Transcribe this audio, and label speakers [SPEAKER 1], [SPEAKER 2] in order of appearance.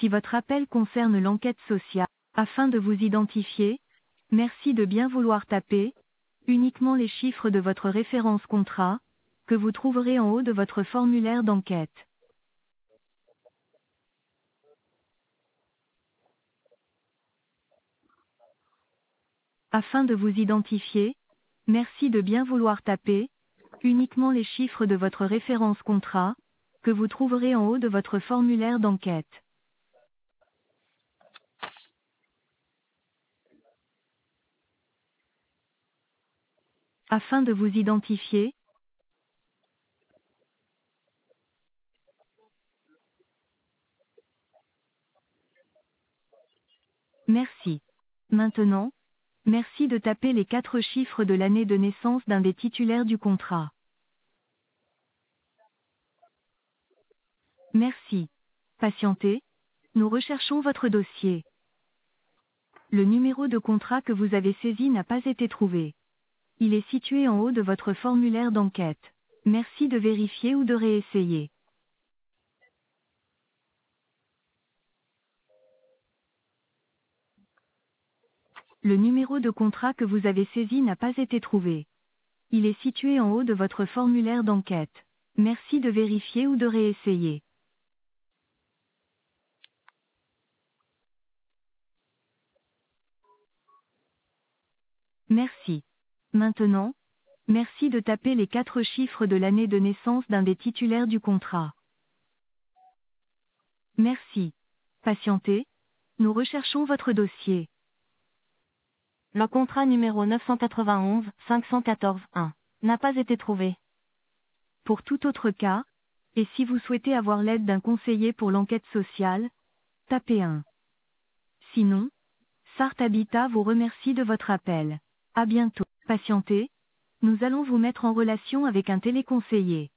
[SPEAKER 1] Si votre appel concerne l'enquête sociale, afin de vous identifier, merci de bien vouloir taper uniquement les chiffres de votre référence contrat, que vous trouverez en haut de votre formulaire d'enquête. Afin de vous identifier, merci de bien vouloir taper uniquement les chiffres de votre référence contrat, que vous trouverez en haut de votre formulaire d'enquête. Afin de vous identifier, merci. Maintenant, merci de taper les 4 chiffres de l'année de naissance d'un des titulaires du contrat. Merci. Patientez, nous recherchons votre dossier. Le numéro de contrat que vous avez saisi n'a pas été trouvé. Il est situé en haut de votre formulaire d'enquête. Merci de vérifier ou de réessayer. Le numéro de contrat que vous avez saisi n'a pas été trouvé. Il est situé en haut de votre formulaire d'enquête. Merci de vérifier ou de réessayer. Merci. Maintenant, merci de taper les 4 chiffres de l'année de naissance d'un des titulaires du contrat. Merci. Patientez, nous recherchons votre dossier. Le contrat numéro 991 514 1 n'a pas été trouvé. Pour tout autre cas, et si vous souhaitez avoir l'aide d'un conseiller pour l'enquête sociale, tapez 1. Sinon, Sart Habitat vous remercie de votre appel. À bientôt. Patientez, nous allons vous mettre en relation avec un téléconseiller.